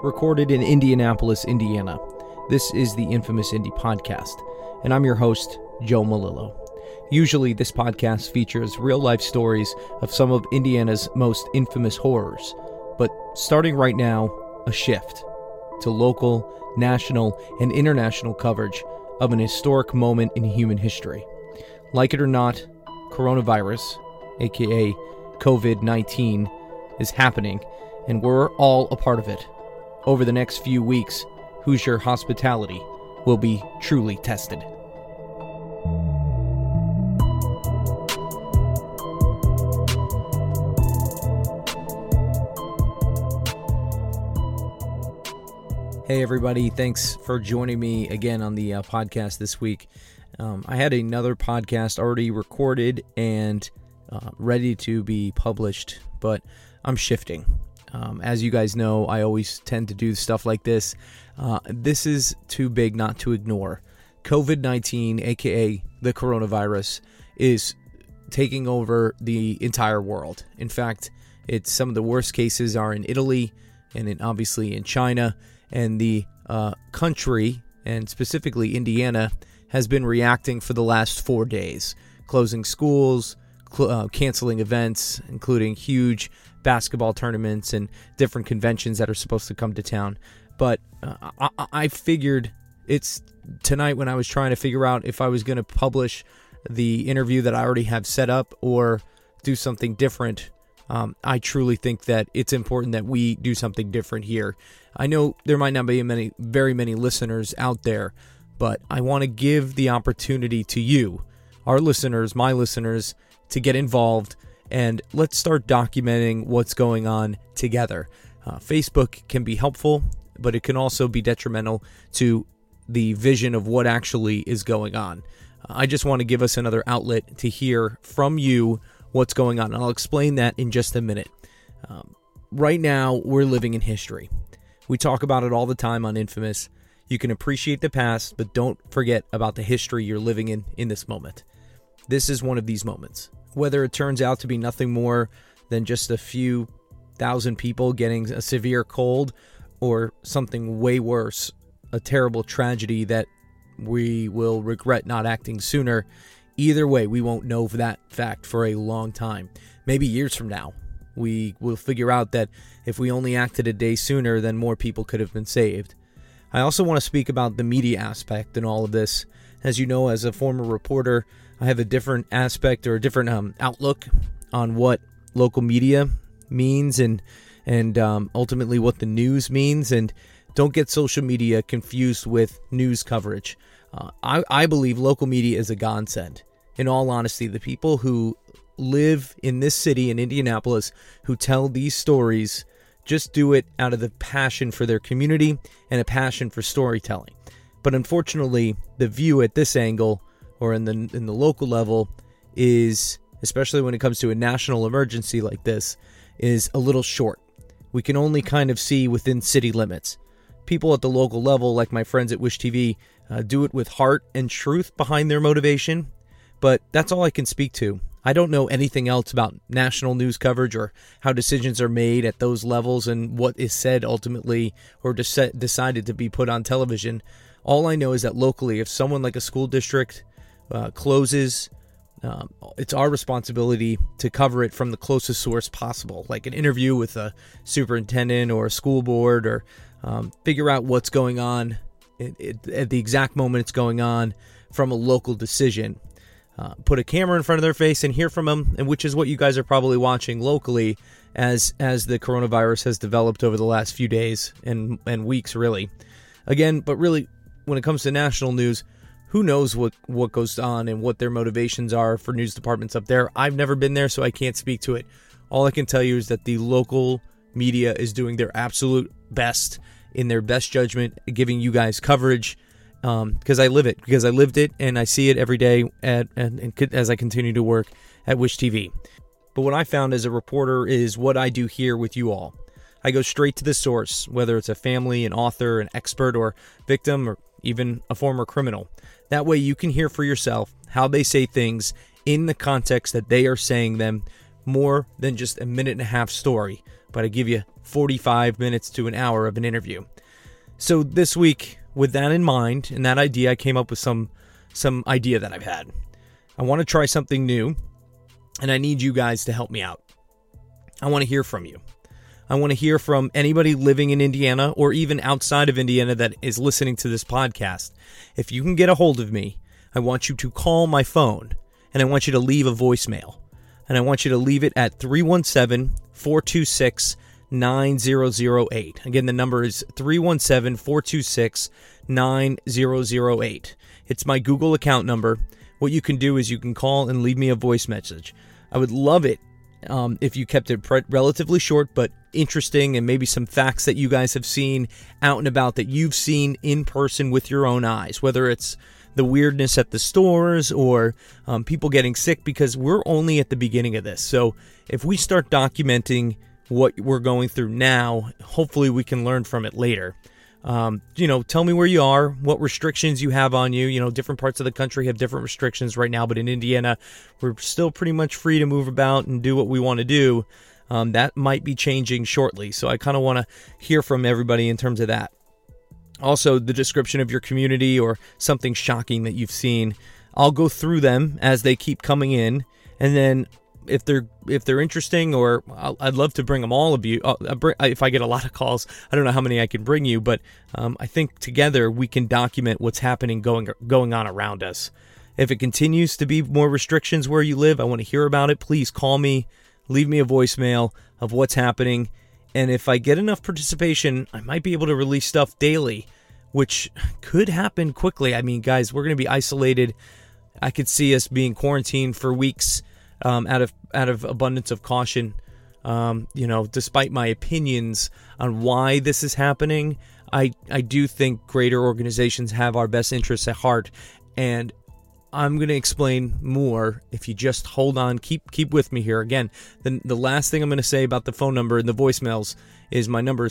recorded in Indianapolis, Indiana. This is the Infamous Indie Podcast, and I'm your host, Joe Malillo. Usually, this podcast features real-life stories of some of Indiana's most infamous horrors, but starting right now, a shift to local, national, and international coverage of an historic moment in human history. Like it or not, coronavirus, aka COVID-19, is happening, and we're all a part of it. Over the next few weeks, Hoosier hospitality will be truly tested. Hey everybody, thanks for joining me again on the podcast this week. I had another podcast already recorded and ready to be published, but I'm shifting. As you guys know, I always tend to do stuff like this. This is too big not to ignore. COVID-19, aka the coronavirus, is taking over the entire world. In fact, some of the worst cases are in Italy and obviously in China. And the country, and specifically Indiana, has been reacting for the last 4 days, closing schools, canceling events, including huge basketball tournaments and different conventions that are supposed to come to town. But I figured it's tonight when I was trying to figure out if I was going to publish the interview that I already have set up or do something different. I truly think that it's important that we do something different here. I know there might not be very many listeners out there, but I want to give the opportunity to you, our listeners, my listeners, to get involved, and let's start documenting what's going on together. Facebook can be helpful, but it can also be detrimental to the vision of what actually is going on. I just want to give us another outlet to hear from you what's going on. I'll explain that in just a minute. Right now, we're living in history. We talk about it all the time on Infamous. You can appreciate the past, but don't forget about the history you're living in this moment. This is one of these moments. Whether it turns out to be nothing more than just a few thousand people getting a severe cold, or something way worse, a terrible tragedy that we will regret not acting sooner. Either way, we won't know that fact for a long time. Maybe years from now, we will figure out that if we only acted a day sooner, then more people could have been saved. I also want to speak about the media aspect in all of this. As you know, as a former reporter, I have a different aspect or a different outlook on what local media means and ultimately what the news means. And don't get social media confused with news coverage. I believe local media is a godsend. In all honesty, the people who live in this city in Indianapolis who tell these stories just do it out of the passion for their community and a passion for storytelling. But unfortunately, the view at this angle or in the local level is, especially when it comes to a national emergency like this, is a little short. We can only kind of see within city limits. People at the local level, like my friends at Wish TV, do it with heart and truth behind their motivation, but that's all I can speak to. I don't know anything else about national news coverage or how decisions are made at those levels and what is said ultimately or decided to be put on television. All I know is that locally, if someone like a school district closes, it's our responsibility to cover it from the closest source possible, like an interview with a superintendent or a school board, or figure out what's going on at the exact moment it's going on from a local decision. Put a camera in front of their face and hear from them, and which is what you guys are probably watching locally as the coronavirus has developed over the last few days and weeks, really. Again, but really, when it comes to national news, who knows what goes on and what their motivations are for news departments up there. I've never been there, so I can't speak to it. All I can tell you is that the local media is doing their absolute best, in their best judgment, giving you guys coverage. Because I live it, because I lived it, and I see it every day as I continue to work at Wish TV. But what I found as a reporter is what I do here with you all. I go straight to the source, whether it's a family, an author, an expert, or victim, or even a former criminal. That way you can hear for yourself how they say things in the context that they are saying them, more than just a minute and a half story, but I give you 45 minutes to an hour of an interview. So this week, with that in mind and that idea, I came up with some idea that I've had. I want to try something new, and I need you guys to help me out. I want to hear from you. I want to hear from anybody living in Indiana or even outside of Indiana that is listening to this podcast. If you can get a hold of me, I want you to call my phone, and I want you to leave a voicemail. And I want you to leave it at 317-426-9008. Again, the number is 317-426-9008. It's my Google account number. What you can do is you can call and leave me a voice message. I would love it if you kept it relatively short, but interesting, and maybe some facts that you guys have seen out and about that you've seen in person with your own eyes, whether it's the weirdness at the stores or people getting sick, because we're only at the beginning of this. So if we start documenting what we're going through now, hopefully we can learn from it later. Tell me where you are, what restrictions you have on you. Different parts of the country have different restrictions right now, but in Indiana, we're still pretty much free to move about and do what we want to do. That might be changing shortly, so I kind of want to hear from everybody in terms of that. Also, the description of your community or something shocking that you've seen. I'll go through them as they keep coming in, and then if they're interesting, or I'd love to bring them all of you. If I get a lot of calls, I don't know how many I can bring you, but I think together we can document what's happening going on around us. If it continues to be more restrictions where you live, I want to hear about it. Please call me, leave me a voicemail of what's happening, and if I get enough participation, I might be able to release stuff daily, which could happen quickly. I mean, guys, we're going to be isolated. I could see us being quarantined for weeks. Out of abundance of caution, despite my opinions on why this is happening, I do think greater organizations have our best interests at heart, and I'm going to explain more if you just hold on, keep with me here. Again, the last thing I'm going to say about the phone number and the voicemails is my number is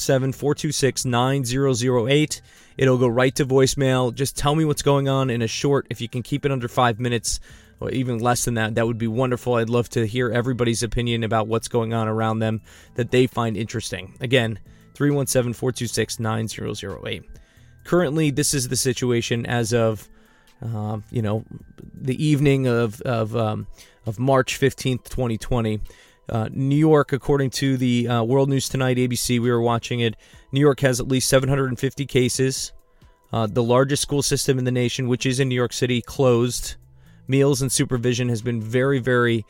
317-426-9008. It'll go right to voicemail. Just tell me what's going on in a short, if you can keep it under 5 minutes, or even less than that, that would be wonderful. I'd love to hear everybody's opinion about what's going on around them that they find interesting. Again, 317-426-9008. Currently, this is the situation as of, the evening of March 15th, 2020. New York, according to the World News Tonight, ABC, we were watching it, New York has at least 750 cases. The largest school system in the nation, which is in New York City, closed. Meals and supervision has been very, very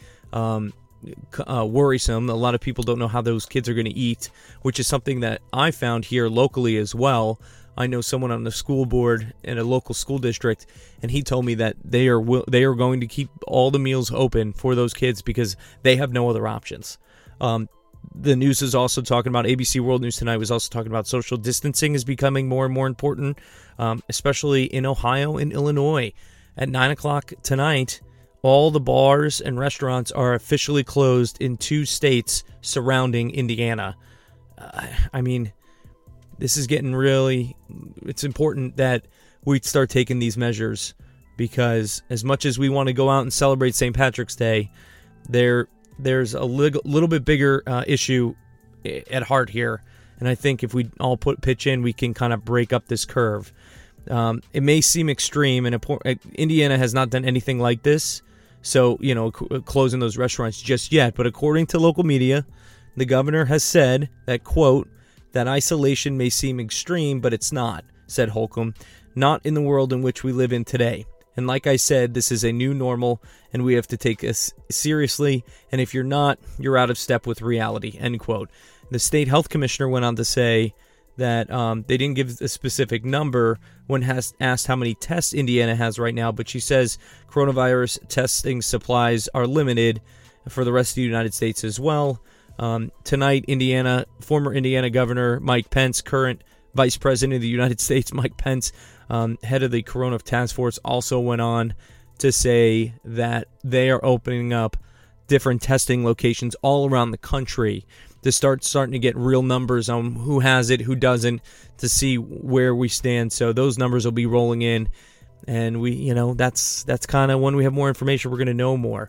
worrisome. A lot of people don't know how those kids are going to eat, which is something that I found here locally as well. I know someone on the school board in a local school district, and he told me that they are going to keep all the meals open for those kids because they have no other options. The news is also talking about, ABC World News Tonight was also talking about social distancing is becoming more and more important, especially in Ohio and Illinois. At 9 o'clock tonight, all the bars and restaurants are officially closed in 2 states surrounding Indiana. I mean, this is getting really... It's important that we start taking these measures, because as much as we want to go out and celebrate St. Patrick's Day, there's a little bit bigger issue at heart here. And I think if we all pitch in, we can kind of break up this curve. It may seem extreme, and Indiana has not done anything like this, so, closing those restaurants just yet. But according to local media, the governor has said that, quote, that isolation may seem extreme, but it's not, said Holcomb, not in the world in which we live in today. And like I said, this is a new normal, and we have to take this seriously, and if you're not, you're out of step with reality, end quote. The state health commissioner went on to say that they didn't give a specific number when asked how many tests Indiana has right now, but she says coronavirus testing supplies are limited for the rest of the United States as well. Tonight, former Indiana Governor Mike Pence, current Vice President of the United States Mike Pence, head of the Corona Task Force, also went on to say that they are opening up different testing locations all around the country to starting to get real numbers on who has it, who doesn't, to see where we stand. So those numbers will be rolling in, and we, that's kind of when we have more information, we're going to know more.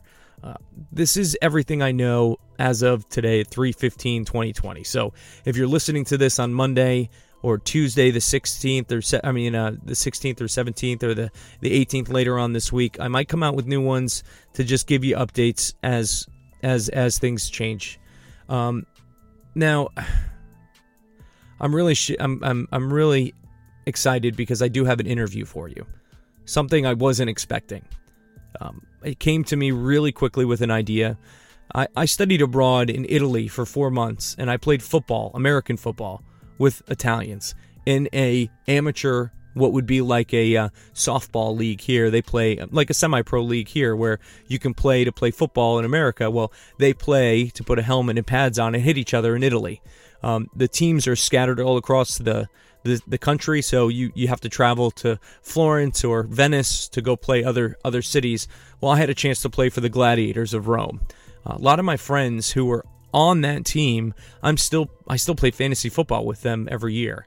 This is everything I know as of today at 3/15/2020. So if you're listening to this on Monday or Tuesday the 16th or the 16th or 17th or the 18th later on this week, I might come out with new ones to just give you updates as things change. Now I'm really excited because I do have an interview for you. Something I wasn't expecting. It came to me really quickly with an idea. I studied abroad in Italy for 4 months, and I played football, American football, with Italians in a amateur, what would be like a softball league here. They play like a semi-pro league here where you can play to play football in America. Well, they play to put a helmet and pads on and hit each other in Italy. The teams are scattered all across the country, so you have to travel to Florence or Venice to go play other cities. Well, I had a chance to play for the Gladiators of Rome. A lot of my friends who were on that team, I still play fantasy football with them every year.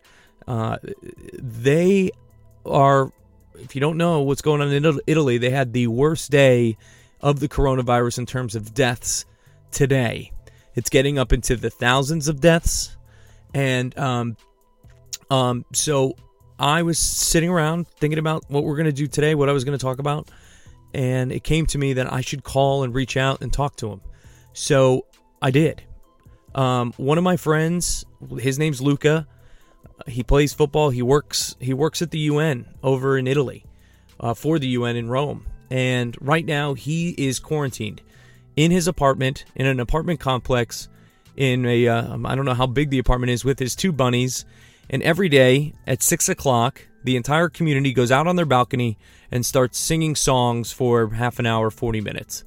They are, if you don't know what's going on in Italy, they had the worst day of the coronavirus in terms of deaths today. It's getting up into the thousands of deaths, and so I was sitting around thinking about what we're going to do today, what I was going to talk about, and it came to me that I should call and reach out and talk to him. So I did. One of my friends, his name's Luca. He plays football. He works at the UN over in Italy, for the UN in Rome. And right now he is quarantined in his apartment, in an apartment complex, in a I don't know how big the apartment is, with his 2 bunnies. And every day at 6 o'clock, the entire community goes out on their balcony and starts singing songs for half an hour, 40 minutes.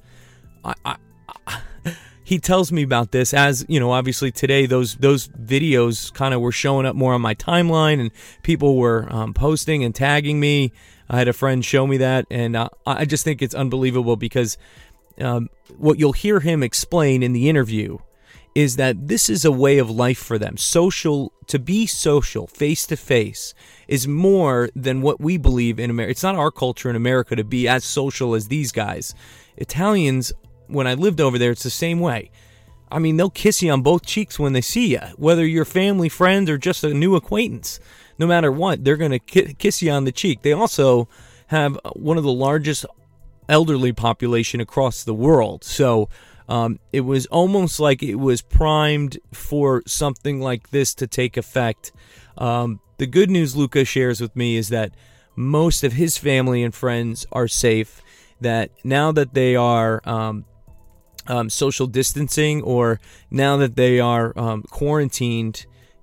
He tells me about this as, obviously today those videos kind of were showing up more on my timeline, and people were posting and tagging me. I had a friend show me that, and I just think it's unbelievable because what you'll hear him explain in the interview is that this is a way of life for them. To be social, face-to-face, is more than what we believe in America. It's not our culture in America to be as social as these guys. Italians, when I lived over there, it's the same way. I mean, they'll kiss you on both cheeks when they see you, whether you're family, friend, or just a new acquaintance. No matter what, they're going to kiss you on the cheek. They also have one of the largest elderly population across the world. So it was almost like it was primed for something like this to take effect. The good news Luca shares with me is that most of his family and friends are safe, that now that they are social distancing, or now that they are quarantined,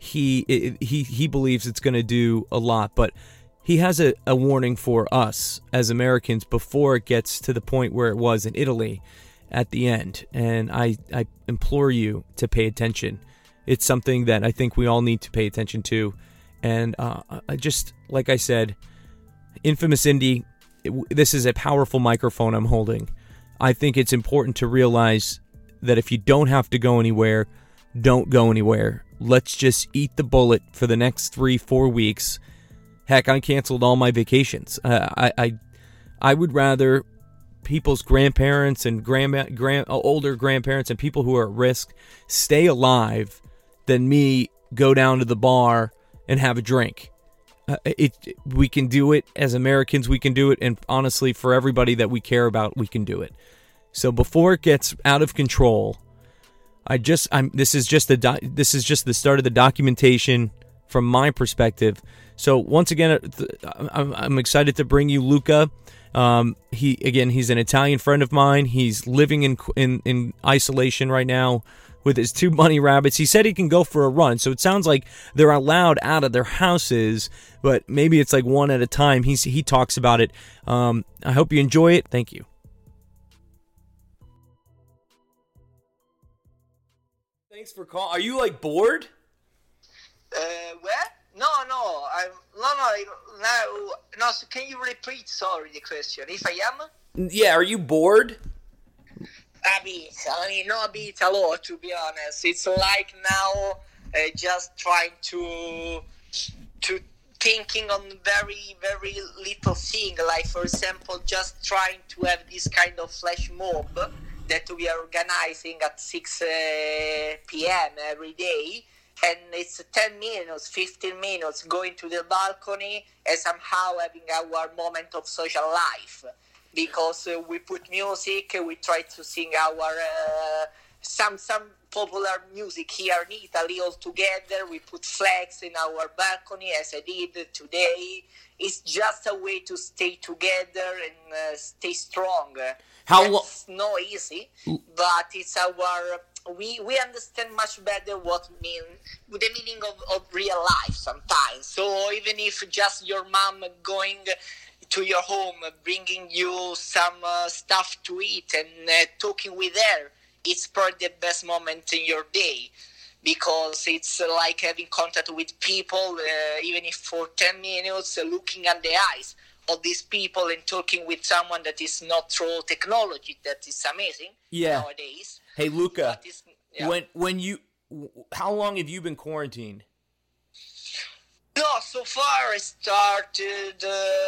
he believes it's going to do a lot. But he has a warning for us as Americans before it gets to the point where it was in Italy at the end. And I implore you to pay attention. It's something that I think we all need to pay attention to. And I just, like I said, Infamous Indy, this is a powerful microphone I'm holding. I think it's important to realize that if you don't have to go anywhere, don't go anywhere. Let's just eat the bullet for the next 3-4 weeks. Heck, I canceled all my vacations. I would rather people's grandparents and older grandparents and people who are at risk stay alive than me go down to the bar and have a drink. We can do it as Americans. We can do it, and honestly, for everybody that we care about, we can do it. So before it gets out of control, this is just the start of the documentation from my perspective. So once again, I'm excited to bring you Luca. He's an Italian friend of mine. He's living in isolation right now with his 2 bunny rabbits. He said he can go for a run, so it sounds like they're allowed out of their houses, but maybe it's like one at a time. He talks about it. I hope you enjoy it. Thank you. Thanks for calling. Are you bored? What? No. No. So can you repeat? Sorry, the question. If I am? Yeah. Are you bored? A bit. Not a bit, a lot, to be honest. It's like now, just trying to thinking on very, very little thing. Like, for example, just trying to have this kind of flash mob that we are organizing at 6 p.m. every day. And it's 10 minutes, 15 minutes going to the balcony and somehow having our moment of social life. Because we put music, we try to sing our some popular music here in Italy all together. We put flags in our balcony as I did today. It's just a way to stay together and stay strong. It's not easy, but it's our... We understand much better the meaning of real life sometimes. So even if just your mom going to your home, bringing you some stuff to eat and talking with her, it's probably the best moment in your day, because it's like having contact with people, even if for 10 minutes, looking at the eyes of these people and talking with someone that is not through technology. That is amazing nowadays. Hey, Luca, when you, how long have you been quarantined? No, so far I started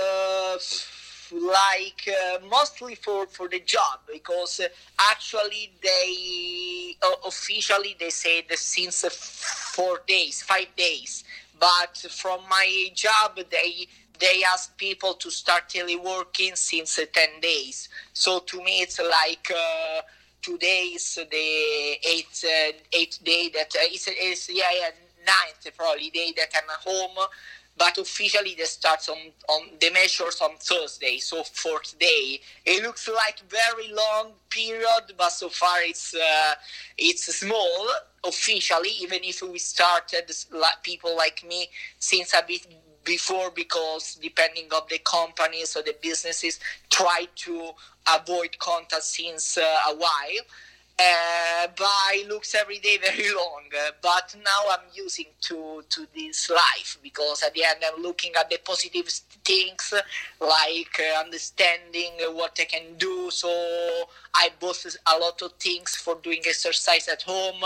mostly for the job, because actually they officially they said since 5 days, but from my job they asked people to start teleworking since 10 days. So to me it's like today is the eighth day that is ninth probably day that I'm at home. But officially they start on the measures on Thursday, so 4th day. It looks like very long period, but so far it's small officially. Even if we started, people like me, since a bit before, because depending on the companies or the businesses try to avoid contact since a while. But it looks every day very long. But now I'm using to this life, because at the end I'm looking at the positive things, like understanding what I can do. So I bought a lot of things for doing exercise at home,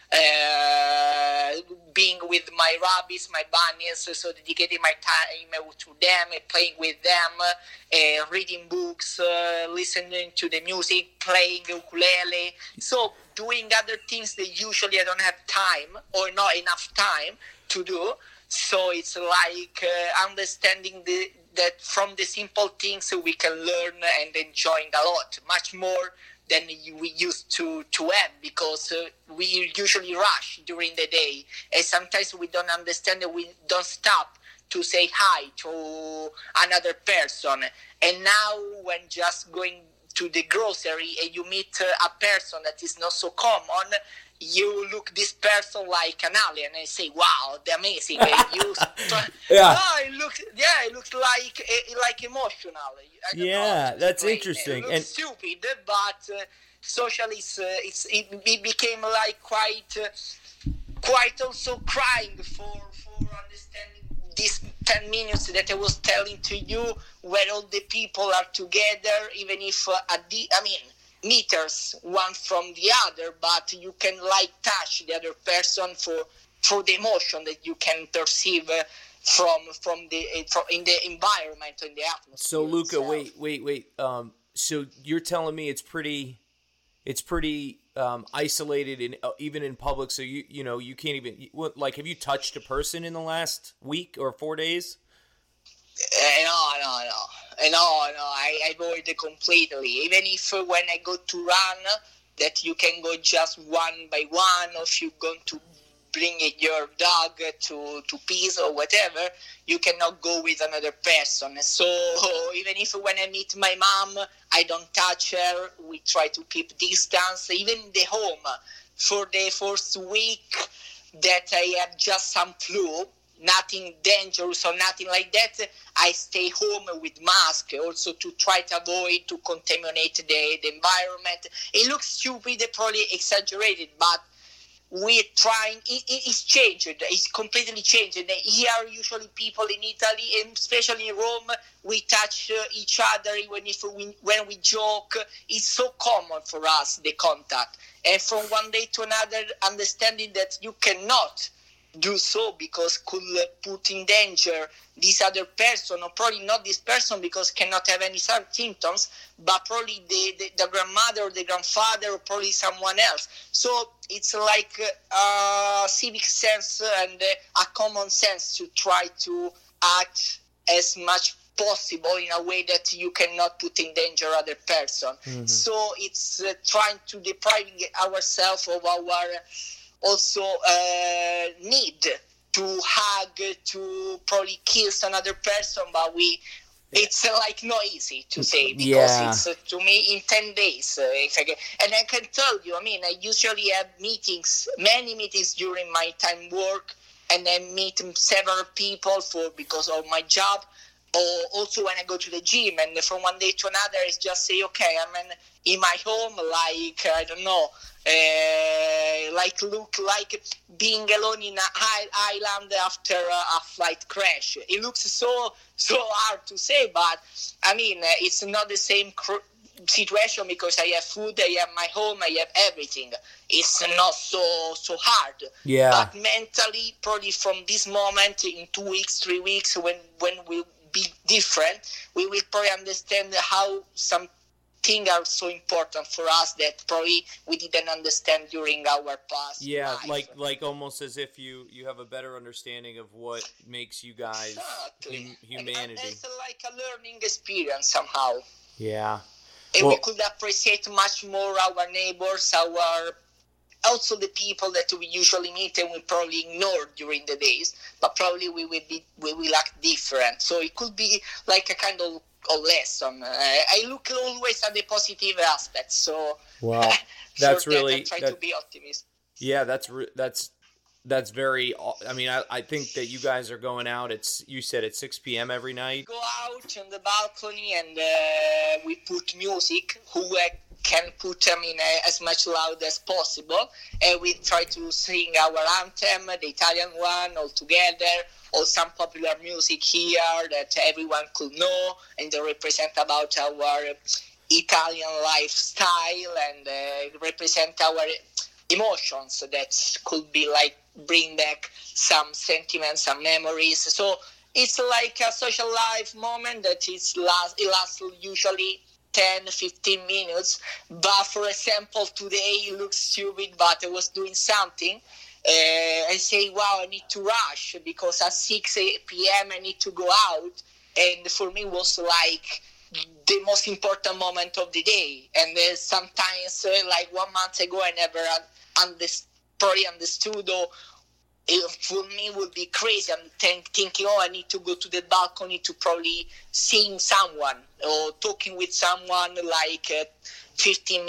being with my rabbits, my bunnies, so dedicating my time to them, playing with them, reading books, listening to the music, playing ukulele. So doing other things that usually I don't have time or not enough time to do. So it's like understanding that from the simple things we can learn and enjoying a lot, much more than we used to have, because we usually rush during the day, and sometimes we don't understand that we don't stop to say hi to another person. And now when just going to the grocery and you meet a person that is not so common, you look this person like an alien and say, "Wow, they're amazing." It looks like emotional. That's interesting. It looks stupid, but socially, it became like quite also crying for understanding these 10 minutes that I was telling to you, where all the people are together, even if meters one from the other, but you can touch the other person for the emotion that you can perceive in the environment, in the atmosphere. So Luca, wait. So you're telling me it's pretty isolated, in even in public. So you can't even have you touched a person in the last week or 4 days? No. I avoid it completely. Even if when I go to run, that you can go just one by one, or if you're going to bring your dog to peace or whatever, you cannot go with another person. So even if when I meet my mom, I don't touch her. We try to keep distance. Even in the home, for the first week that I have just some flu, nothing dangerous or nothing like that, I stay home with mask, also to try to avoid to contaminate the environment. It looks stupid, probably exaggerated, but we're trying. It's changed. It's completely changed. Here, usually people in Italy, and especially in Rome, we touch each other even when we joke. It's so common for us, the contact. And from one day to another, understanding that you cannot do so because could put in danger this other person, or probably not this person because cannot have any symptoms, but probably the grandmother or the grandfather or probably someone else. So it's like civic sense and a common sense to try to act as much possible in a way that you cannot put in danger other person. Mm-hmm. So it's trying to deprive ourselves of our also need to hug, to probably kiss another person, but it's like not easy to say because it's to me in 10 days. And I can tell you, I mean, I usually have many meetings during my time work, and I meet several people because of my job. Or also when I go to the gym, and from one day to another, it's just say, okay, I'm in my home, like, I don't know, look like being alone in an island after a flight crash. It looks so hard to say, but I mean, it's not the same situation because I have food, I have my home, I have everything. It's not so hard. Yeah. But mentally, probably from this moment in 2 weeks, 3 weeks, when we be different, we will probably understand how some things are so important for us that probably we didn't understand during our past life. like almost as if you have a better understanding of what makes you guys humanity. And it's like a learning experience somehow. Yeah. And we could appreciate much more our neighbors, also the people that we usually meet and we probably ignore during the days, but probably we will act different. So it could be like a kind of lesson. I look always at the positive aspects. So wow, that's really try to be optimistic. Yeah, that's very. I mean, I think that you guys are going out. You said it's 6 p.m. every night. Go out on the balcony and we put music. Who can put as much loud as possible, and we try to sing our anthem, the Italian one, all together, or some popular music here that everyone could know, and they represent about our Italian lifestyle and represent our emotions that could be like bring back some sentiments, some memories. So it's like a social life moment that it lasts usually 10-15 minutes, but for example today it looks stupid, but I was doing something, I say, wow, I need to rush because at 6 p.m. I need to go out, and for me it was like the most important moment of the day. And sometimes like 1 month ago I never probably understood, or for me would be crazy. I'm thinking, I need to go to the balcony to probably seeing someone or talking with someone like 15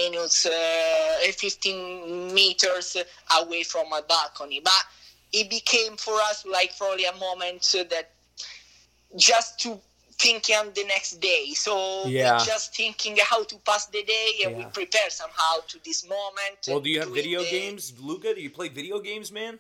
meters away from my balcony. But it became for us like probably a moment that just to thinking on the next day. So we're just thinking how to pass the day, and we prepare somehow to this moment. Well, do you have video games, Luca? Do you play video games, man?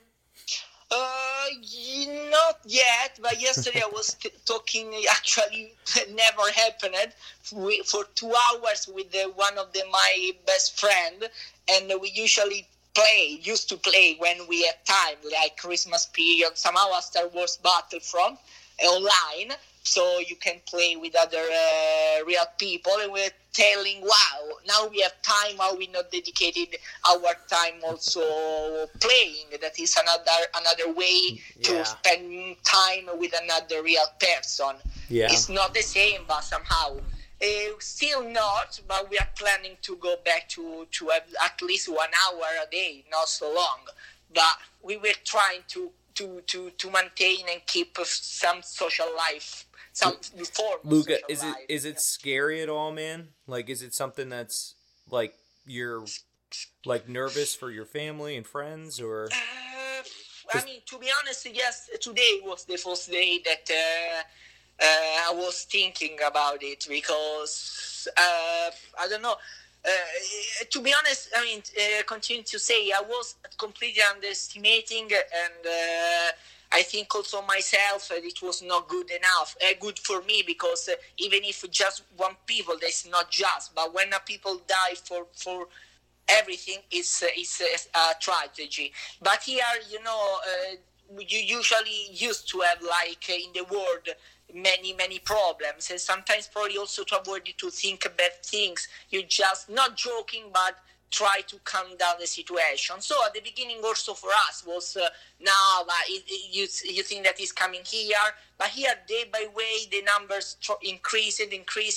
Not yet, but yesterday I was talking, actually never happened, for 2 hours with one of my best friend, and we used to play when we had time, like Christmas period, somehow a Star Wars Battlefront online, so you can play with other real people, and we're telling, wow, now we have time, how we not dedicated our time also playing. That is another way to spend time with another real person. Yeah. It's not the same, but somehow. Still not, but we are planning to go back to have at least 1 hour a day, not so long. But we were trying to maintain and keep some social life. Luca, is it scary at all, man? Like, is it something that's like you're like nervous for your family and friends, or? I mean, to be honest, yes. Today was the first day that I was thinking about it because I don't know. To be honest, I mean, continue to say I was completely underestimating, and I think also myself it was not good enough, good for me, because even if just one people, that's not just, but when people die for everything, it's a tragedy. But here, you usually used to have, like, in the world, many problems, and sometimes probably also to avoid you to think bad things, you just, not joking, but try to calm down the situation. So at the beginning also for us was now you think that is coming here, but here day by way the numbers increasing.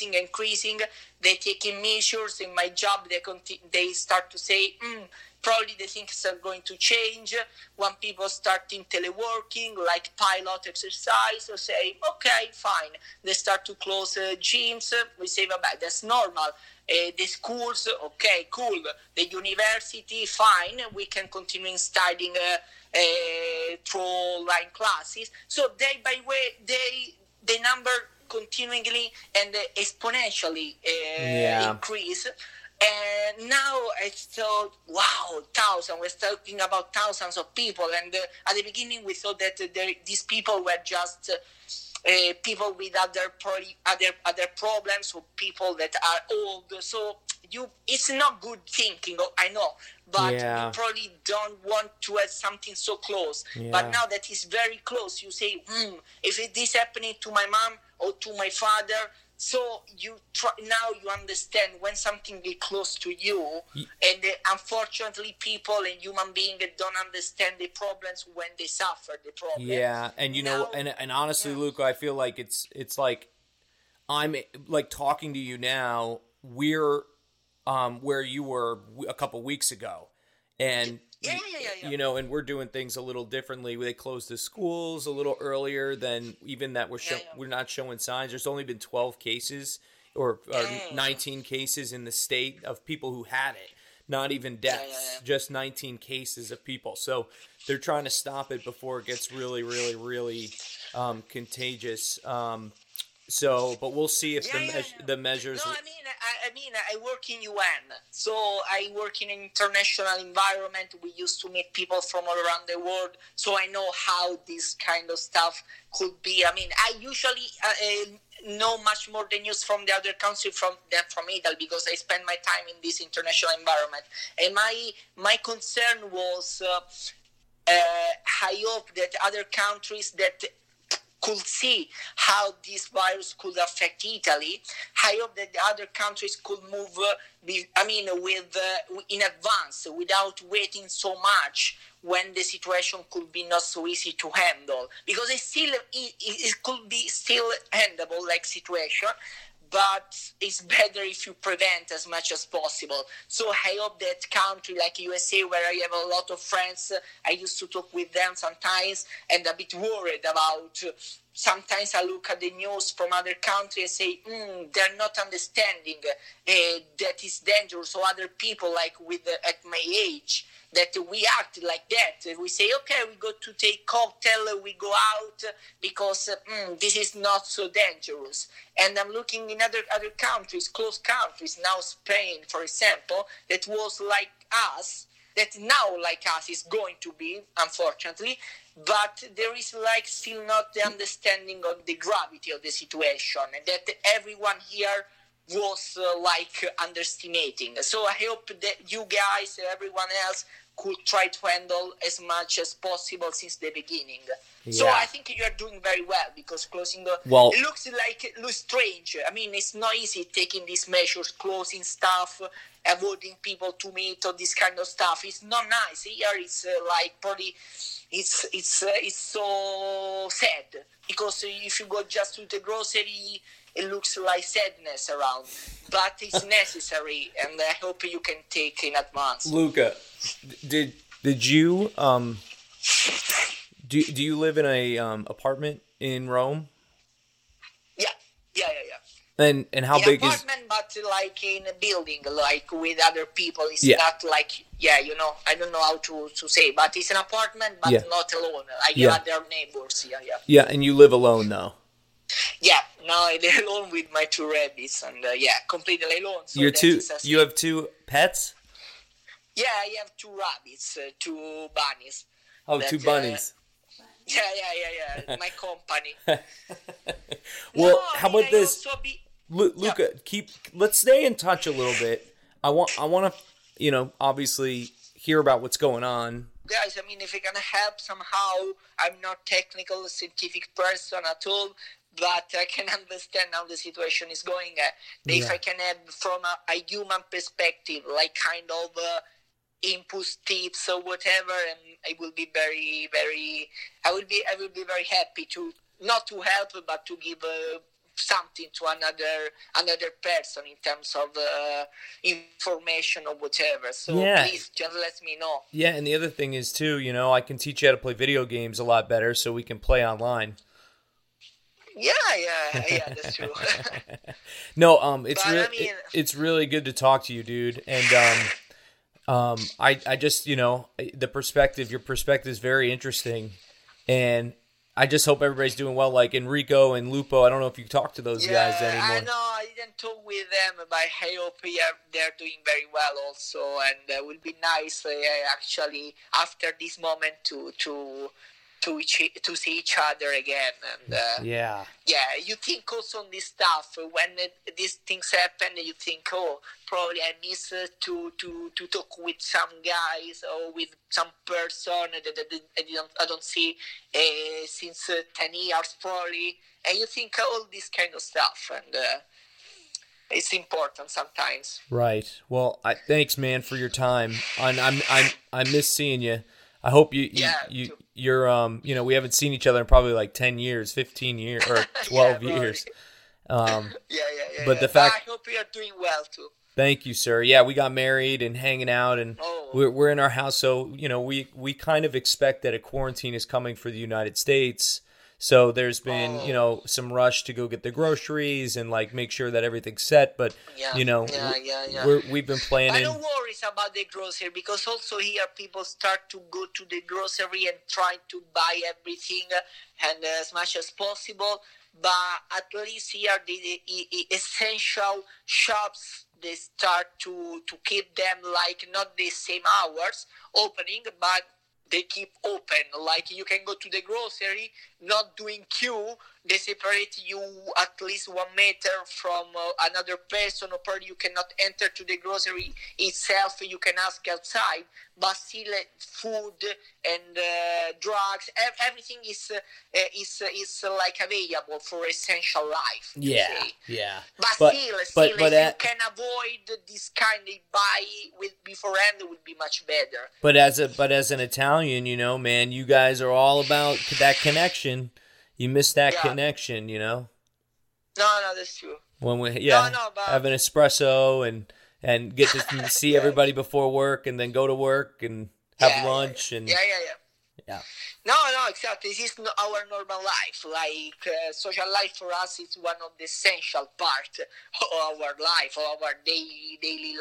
They taking measures in my job. They start to say probably the things are going to change when people starting teleworking, like pilot exercise, or say, okay, fine. They start to close gyms. We say, bye, that's normal. The schools, okay, cool. The university, fine. We can continue studying through online classes. So day by way, the number continually and exponentially increase. And now I thought, wow, we're talking about thousands of people. And at the beginning, we thought that these people were just people with other problems, or people that are old. So it's not good thinking, I know, but you probably don't want to have something so close. But now that it's very close, you say, if it is happening to my mom or to my father. So now you understand when something is close to you, and unfortunately people and human beings don't understand the problems when they suffer the problem. Yeah, and and honestly, Luca, I feel like it's like I'm like talking to you now. We're where you were a couple weeks ago, and and we're doing things a little differently. They closed the schools a little earlier than even that. We're not showing signs. There's only been 12 cases or 19 cases in the state of people who had it. Not even deaths, just 19 cases of people. So they're trying to stop it before it gets really, really, really contagious. But we'll see if the measures. No, I mean, I work in UN, so I work in an international environment. We used to meet people from all around the world, so I know how this kind of stuff could be. I mean, I usually know much more the news from the other country than from Italy, because I spend my time in this international environment. And my concern was, I hope that other countries that could see how this virus could affect Italy. I hope that the other countries could move, in advance, without waiting so much when the situation could be not so easy to handle. Because it could be still handleable, like situation, but it's better if you prevent as much as possible. So I hope that country like USA, where I have a lot of friends, I used to talk with them sometimes, and a bit worried about. Sometimes I look at the news from other countries and say, they're not understanding that is dangerous. So other people, like at my age, that we act like that. We say, okay, we go to take cocktail, we go out because this is not so dangerous. And I'm looking in other countries, close countries, now Spain, for example, that was like us, that now like us is going to be, unfortunately, but there is like still not the understanding of the gravity of the situation, and that everyone here was underestimating. So I hope that you guys and everyone else could try to handle as much as possible since the beginning. Yeah. So I think you are doing very well, because closing it looks strange. I mean, it's not easy taking these measures, closing stuff, avoiding people to meet, or this kind of stuff. It's not nice. Here it's probably it's so sad, because if you go just to the grocery, it looks like sadness around, but it's necessary, and I hope you can take in advance. Luca, did you do you live in a apartment in Rome? Yeah. And how big is apartment? But like in a building, like with other people. It's not like I don't know how to say, but it's an apartment, but not alone. You have other neighbors. Yeah, and you live alone though. Yeah, now I live alone with my 2 rabbits, and completely alone. So you have 2 pets? Yeah, I have 2 rabbits, 2 bunnies. Oh, 2 bunnies. Yeah. My company. Well, how about this, Luca? Let's stay in touch a little bit. I want to, obviously hear about what's going on guys, I mean, if I can help somehow, I'm not technical, scientific person at all, but I can understand how the situation is going. If I can have from a human perspective, like kind of inputs, tips, or whatever, and I will be very, very. I will be very happy to not to help, but to give something to another person in terms of information or whatever. So please just let me know. Yeah, and the other thing is too, you know, I can teach you how to play video games a lot better, so we can play online. Yeah, that's true. No, it's really good to talk to you, dude. And I just, you know, your perspective is very interesting, and I just hope everybody's doing well. Like Enrico and Lupo, I don't know if you talk to those guys anymore. I know I didn't talk with them, but I hope they're doing very well also, and it will be nice actually after this moment to see each other again. And you think also on this stuff when these things happen, you think, oh, probably I miss to talk with some guys or with some person that I don't see since 10 years probably, and you think all this kind of stuff, and it's important sometimes. Right. Well, thanks, man, for your time. I miss seeing you. I hope you're you know, we haven't seen each other in probably like 10 years, 15 years, or 12 years. But the fact, I hope you're doing well too. Thank you, sir. Yeah, we got married and hanging out, and we're in our house. So, you know, we kind of expect that a quarantine is coming for the United States. So there's been, you know, some rush to go get the groceries and like make sure that everything's set. But, you know, we've been planning. I don't worry about the grocery, because also here people start to go to the grocery and try to buy everything and as much as possible. But at least here the essential shops, they start to keep them like not the same hours opening, but they keep open. Like you can go to the grocery, not doing queue. They separate you at least 1 meter from another person, or probably you cannot enter to the grocery itself. You can ask outside, but still food and drugs, everything is like available for essential life. Yeah. But still, if you can avoid this kind of buy with beforehand, it would be much better. But as an Italian, you know, man, you guys are all about that connection. You miss that connection, you know? No, that's true. When we have an espresso and get to see everybody before work, and then go to work and have lunch. And No, exactly. This is our normal life. Like social life for us is one of the essential part of our life, of our daily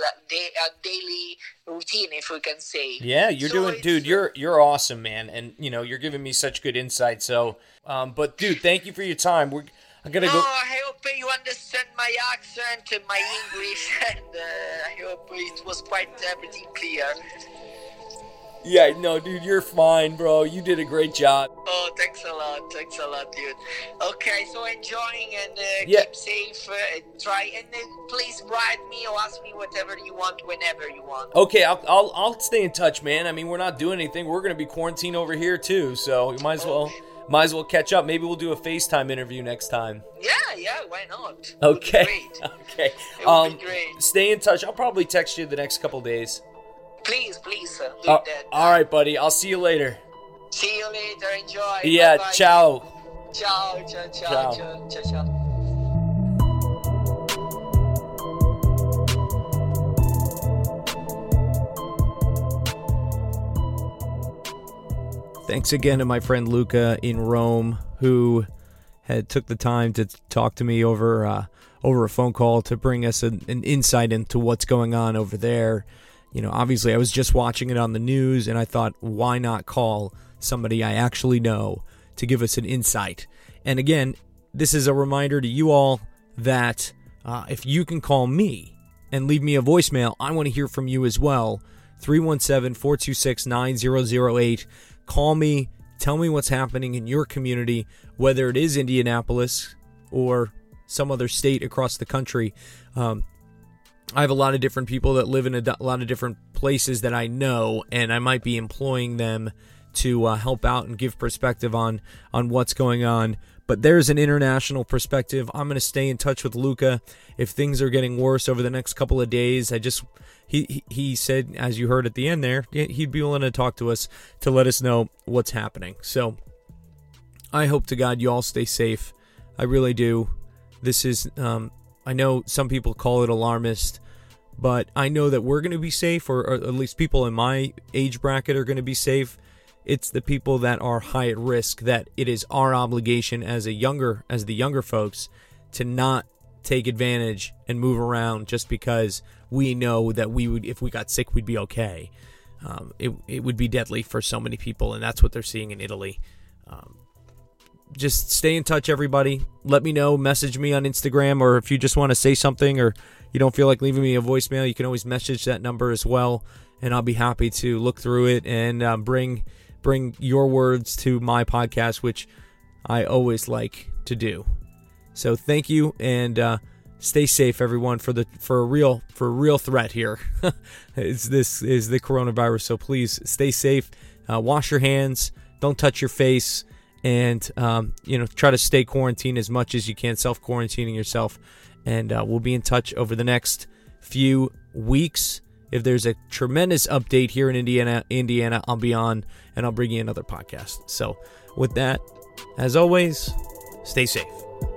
routine, if we can say. Yeah, you're awesome, man, and you know you're giving me such good insight. So, but dude, thank you for your time. I'm gonna go. I hope you understand my accent and my English, and I hope it was quite everything clear. Yeah, no, dude, you're fine, bro. You did a great job. Oh, thanks a lot, dude. Okay, so enjoying and keep safe. Try and please write me or ask me whatever you want, whenever you want. Okay, I'll stay in touch, man. I mean, we're not doing anything. We're gonna be quarantined over here too, so you might as well catch up. Maybe we'll do a FaceTime interview next time. Yeah, why not? Okay. Okay. It would be great. Stay in touch. I'll probably text you the next couple days. Please, do that. All right, buddy. I'll see you later. See you later. Enjoy. Yeah, bye-bye. Ciao. Ciao. Thanks again to my friend Luca in Rome, who took the time to talk to me over a phone call to bring us an insight into what's going on over there. You know, obviously I was just watching it on the news, and I thought, why not call somebody I actually know to give us an insight? And again, this is a reminder to you all that if you can call me and leave me a voicemail, I want to hear from you as well. 317-426-9008. Call me. Tell me what's happening in your community, whether it is Indianapolis or some other state across the country. I have a lot of different people that live in a lot of different places that I know, and I might be employing them to help out and give perspective on what's going on. But there's an international perspective. I'm going to stay in touch with Luca if things are getting worse over the next couple of days. He said, as you heard at the end there, he'd be willing to talk to us to let us know what's happening. So I hope to God you all stay safe. I really do. This is, I know some people call it alarmist, but I know that we're going to be safe, or at least people in my age bracket are going to be safe. It's the people that are high at risk that it is our obligation as the younger folks to not take advantage and move around just because we know that we would, if we got sick, we'd be okay. It would be deadly for so many people, and that's what they're seeing in Italy. Just stay in touch, everybody. Let me know. Message me on Instagram, or if you just want to say something or you don't feel like leaving me a voicemail, you can always message that number as well, and I'll be happy to look through it and bring your words to my podcast, which I always like to do. So thank you, and stay safe, everyone, for a real threat here. Is the coronavirus? So please stay safe. Wash your hands. Don't touch your face. And, try to stay quarantined as much as you can, self-quarantining yourself. And we'll be in touch over the next few weeks. If there's a tremendous update here in Indiana, I'll be on and I'll bring you another podcast. So with that, as always, stay safe.